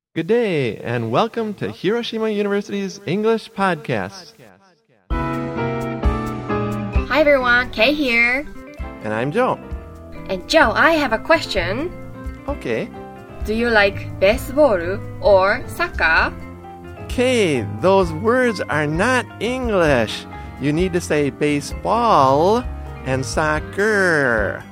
Good day, and welcome to Hiroshima University's English Podcast. Hi everyone, Kay here. And I'm Joe. And Joe, I have a question. Okay. Do you like baseball or soccer? Kay, those words are not English. You need to say baseball and soccer.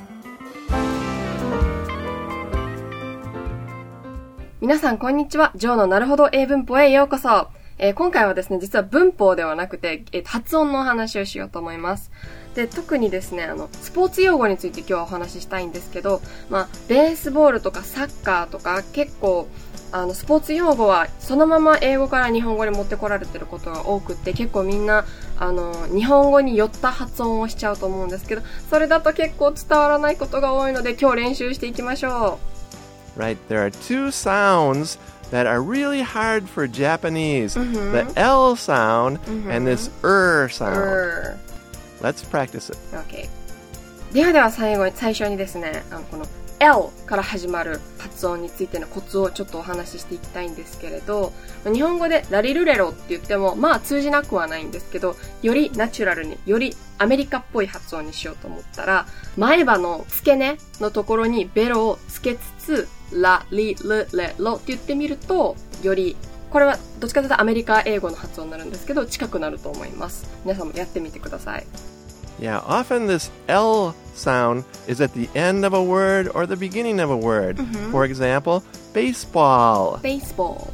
皆さんこんにちは。ジョーのなるほど英文法へようこそ。今回はですね、実は文法ではなくて、発音のお話をしようと思います。で、特にですね、スポーツ用語について今日はお話ししたいんですけど、ベースボールとかサッカーとか結構、スポーツ用語はそのまま英語から日本語に持ってこられてることが多くって、結構みんな、日本語に寄った発音をしちゃうと思うんですけど、それだと結構伝わらないことが多いので、今日練習していきましょう。 Right, there are two sounds that are really hard for Japanese. The L sound and this sound. Let's practice it. Okay. では最初にですね、この L から始まる発音についてのコツをちょっとお話ししていきたいんですけれど、日本語でラリルレロって言っても通じなくはないんですけど、よりナチュラルに、よりアメリカっぽい発音にしようと思ったら、前歯の付け根のところにベロをつけつつ、ラリルレロって言ってみると、より、これはどっちかというとアメリカ英語の発音になるんですけど、近くなると思います。皆さんもやってみてください。 Yeah, often this L sound is at the end of a word or the beginning of a word. For example, baseball. Baseball.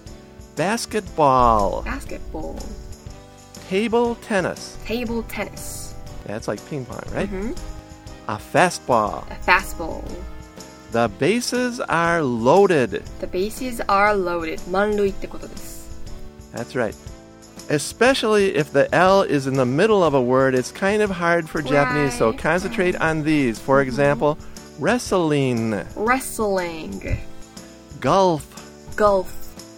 Basketball. Basketball. Table tennis. Table tennis. That's like ping pong, right? A fastball. A fastball. The bases are loaded. The bases are loaded. 満塁ってことです。 That's right. Especially if the L is in the middle of a word, it's kind of hard for Japanese, so concentrate on these. For example, wrestling. Wrestling. Golf. Golf.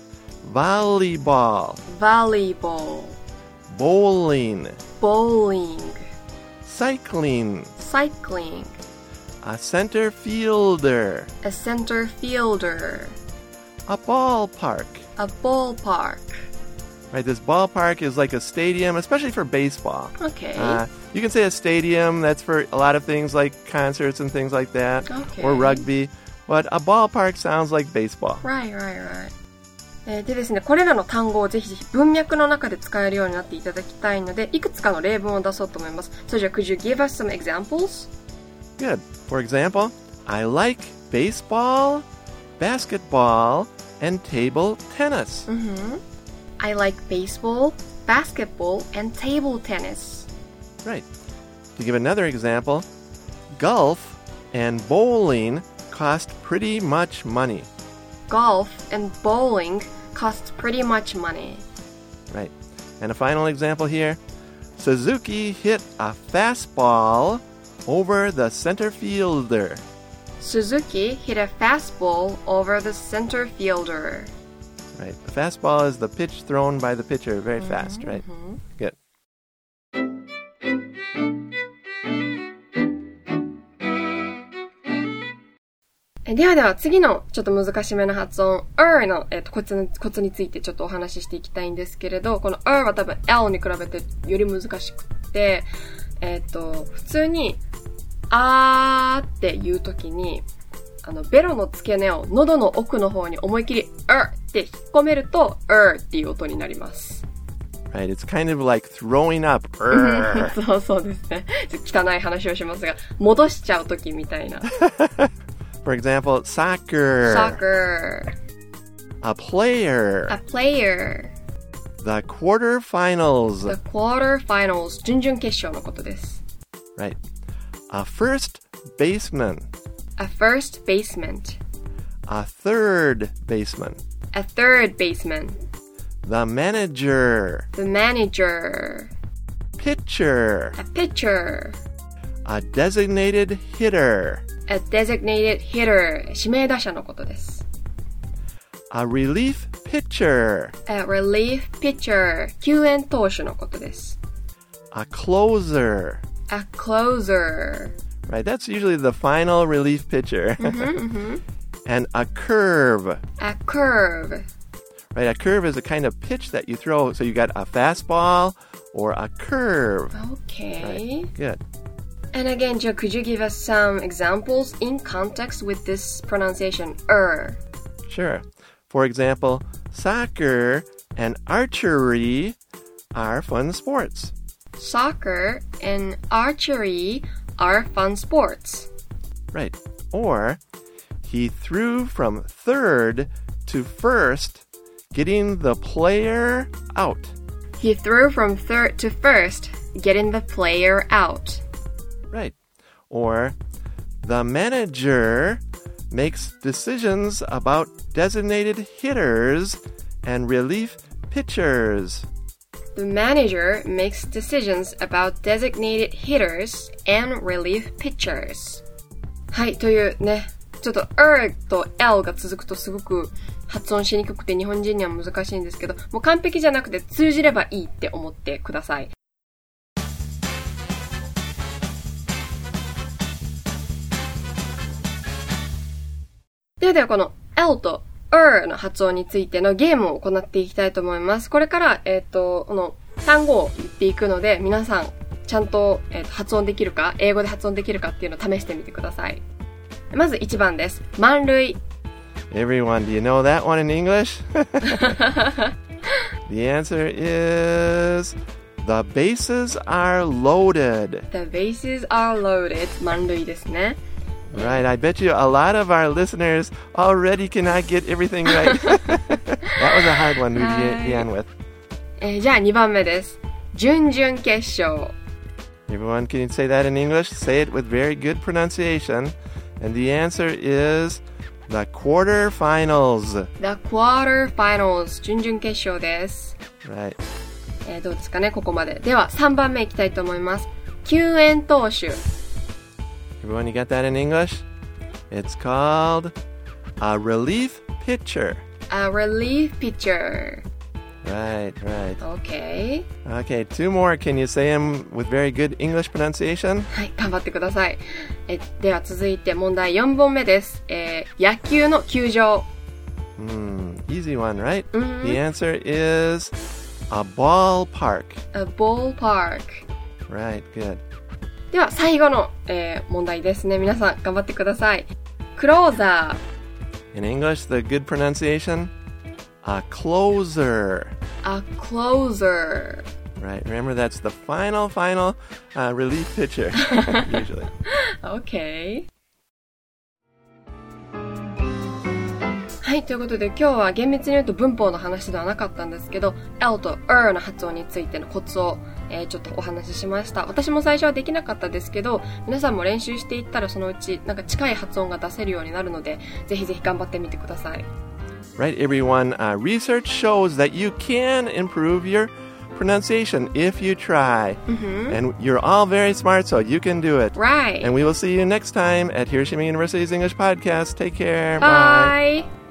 Volleyball. Volleyball. Bowling. Bowling. Cycling. Cycling. A center fielder. A center fielder. A ballpark. A ballpark. Right, this ballpark is like a stadium, especially for baseball. Okay. You can say a stadium, that's for a lot of things like concerts and things like that. Okay. Or rugby. But a ballpark sounds like baseball. Right. でですね、これらの単語をぜひぜひ文脈の中で使えるようになっていただきたいので、いくつかの例文を出そうと思います。So, could you give us some examples? Good. For example, I like baseball, basketball, and table tennis. I like baseball, basketball, and table tennis. Right. To give another example, golf and bowling cost pretty much money. Golf and bowling cost pretty much money. Right. And a final example here. Suzuki hit a fastball over the center fielder. Suzuki hit a fastball over the center fielder. Right. The fastball is the pitch thrown by the pitcher very fast, right? Good. では次のちょっと難しめの発音 の、コツについてちょっとお話ししていきたいんですけれど、この は多分 L に比べてより難しくって、普通にっていう時にベロの付け根を喉の奥の方に思い切りって引っ込めるとっていう音になります。 Right, it's kind of like throwing up. そうですね。汚い話をしますが、戻しちゃう時みたいな。 For example, soccer. A player. The quarterfinals. Quarterfinals. 準々決勝のことです。 Right. A first baseman. A first baseman. A third baseman. The manager. Pitcher. A pitcher. A designated hitter. A designated hitter. 指名打者のことです。 A relief pitcher. A relief pitcher. 救援投手のことです。 A closer. A closer. Right, that's usually the final relief pitcher. and a curve. A curve. Right, a curve is a kind of pitch that you throw. So you got a fastball or a curve. Okay. Right, good. And again, Joe, could you give us some examples in context with this pronunciation, Sure. For example, soccer and archery are fun sports. Soccer and archery are fun sports. Right. Or, he threw from third to first, getting the player out. He threw from third to first, getting the player out. Right. Or, the manager makes decisions about designated hitters and relief pitchers. The manager makes decisions about designated hitters and relief pitchers. はい、というね、ちょっと と L が続くとすごく発音しにくくて日本人には難しいんですけど、もう完璧じゃなくて通じればいいって思ってください。ではこの L と の発音についてのゲームを行っていきたいと思います。これから、この単語を言っていくので、皆さん、ちゃんと、発音できるか、英語で発音できるかっていうのを試してみてください。まず1番です。満塁。 Everyone, do you know that one in English? The answer is, the bases are loaded. The bases are loaded. 満塁ですね。 Right, I bet you a lot of our listeners already cannot get everything right. That was a hard one to begin with. じゃあ2番目です。準々決勝。 Everyone, can you say that in English? Say it with very good pronunciation. And the answer is the quarterfinals. The quarterfinals. 準々決勝です。 Right. どうですかね、ここまで。では3番目いきたいと思います。救援投手。 Everyone, you got that in English? It's called a relief pitcher. A relief pitcher. Right. Okay. Okay, two more. Can you say them with very good English pronunciation? はい、頑張ってください。では続いて問題4問目です。野球の球場。 Easy one, right? Mm-hmm. The answer is a ballpark. A ballpark. Right, good. では最後の、問題ですね。皆さん頑張ってください。クローザー。In English, the good pronunciation, a closer. A closer. Right, remember that's the final relief pitcher, usually. Okay. はい、ということで今日は厳密に言うと文法の話ではなかったんですけど、L と の発音についてのコツを、ちょっとお話ししました。私も最初はできなかったですけど、皆さんも練習していったらそのうちなんか近い発音が出せるようになるので、ぜひぜひ頑張ってみてください。 Right, everyone. Research shows that you can improve your pronunciation if you try. Mm-hmm. And you're all very smart, so you can do it. Right. And we will see you next time at Hiroshima University's English Podcast. Take care. Bye.